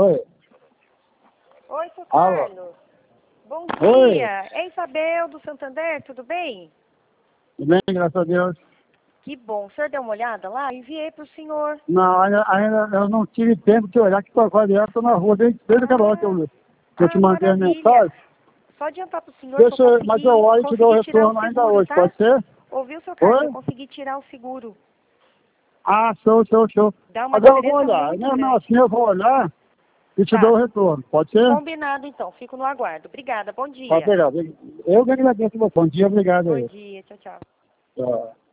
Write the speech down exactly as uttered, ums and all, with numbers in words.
Oi. Oi, seu Alô. Carlos. Bom Oi. dia. É Isabel do Santander, tudo bem? Tudo bem, graças a Deus. Que bom. O senhor deu uma olhada lá? Eu enviei para o senhor. Não, ainda, ainda eu não tive tempo de olhar, que estou agora estou na rua desde, desde aquela hora que eu, que eu te Ah, mandei a maravilha. mensagem. Só adiantar para o senhor Deixa, que eu eu- consegui, mas eu olho e te dou o consegui tirar o retorno ainda seguro, hoje, tá? pode ser? Ouviu, seu Carlos? Eu Oi? consegui tirar o seguro. Ah, show, show, show. Dá uma Agora eu vou diferença olhar. muito Não, não, grande. assim eu vou olhar e te Tá. dou o retorno, pode ser? Combinado, então. Fico no aguardo. Obrigada. Bom Pode dia. pegar. Eu que agradeço você. Bom dia, obrigado Bom aí. dia. Tchau, tchau. Tchau.